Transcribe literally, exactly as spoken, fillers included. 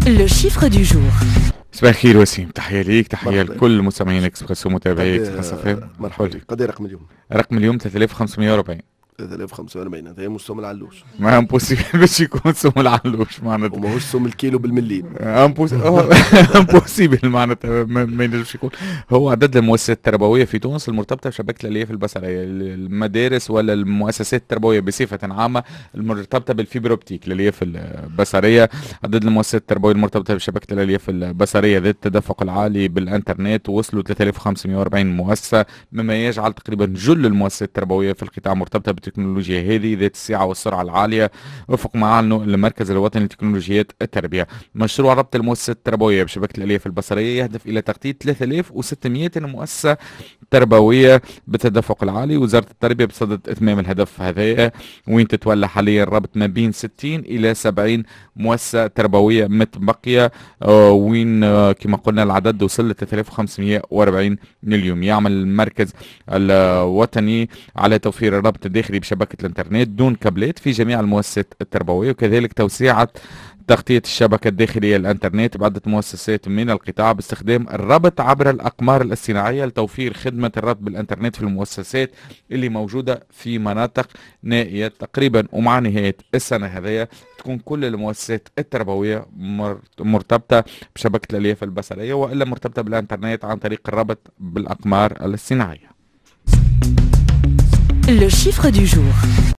Le chiffre du jour. صباح الخير وسيم، تحية ليك، تحية مرحبا. لكل مستمعين اكسبريسو ومتابعي قد اكسبريس اف ام. مرحبا بك. قد إيه رقم اليوم؟ رقم اليوم ثلاثة آلاف وخمسمائة وأربعين. ثلاثة آلاف وخمسمائة وأربعين هذا مش سوم العلوش ما امبوسيبل باش يكون سوم العلوش معناتها. وماهوش سوم الكيلو بالمليم. امبوسيبل معناتها ما ما ينجمش يكون. هو عدد المؤسسات التربوية في تونس المرتبطة بشبكة الألياف البصرية، المدارس ولا المؤسسات التربوية بصفة عامة المرتبطة بالفيبر اوبتيك الألياف البصرية. عدد المؤسسات التربوية المرتبطة بشبكة الألياف البصرية ذات التدفق العالي بالإنترنت وصلوا ثلاثة آلاف وخمسمائة وأربعين مؤسسة، مما يجعل تقريبا جل المؤسسات التربوية في القطاع مرتبطة بالتكنولوجيا هذه ذات السعة والسرعة العالية، وفق ما أعلنوا المركز الوطني لتكنولوجيات التربية. مشروع ربط المؤسسات التربوية بشبكة الألياف البصرية يهدف إلى تغطية ثلاثة آلاف وستمائة مؤسسة تربوية بالتدفق العالي. وزارة التربية بصدد إتمام الهدف هذا، وين تتولى حاليا ربط ما بين ستين إلى سبعين مؤسسة تربوية متبقية، آه وين آه كما قلنا العدد وصل ل ثلاثة آلاف وخمسمائة وأربعين اليوم. يعمل المركز الوطني على توفير الربط الداخلي بشبكة الانترنت دون كابلات في جميع المؤسسات التربوية، وكذلك توسيع تغطية الشبكة الداخلية الانترنت بعدة مؤسسات من القطاع باستخدام الربط عبر الأقمار الاصطناعية لتوفير خدمة الربط بالانترنت في المؤسسات اللي موجودة في مناطق نائية تقريبا. ومع نهاية السنة هذه تكون كل المؤسسات التربوية مرتبطة بشبكة الألياف البصرية وإلا مرتبطة بالانترنت عن طريق الربط بالأقمار الاصطناعية. Le chiffre du jour.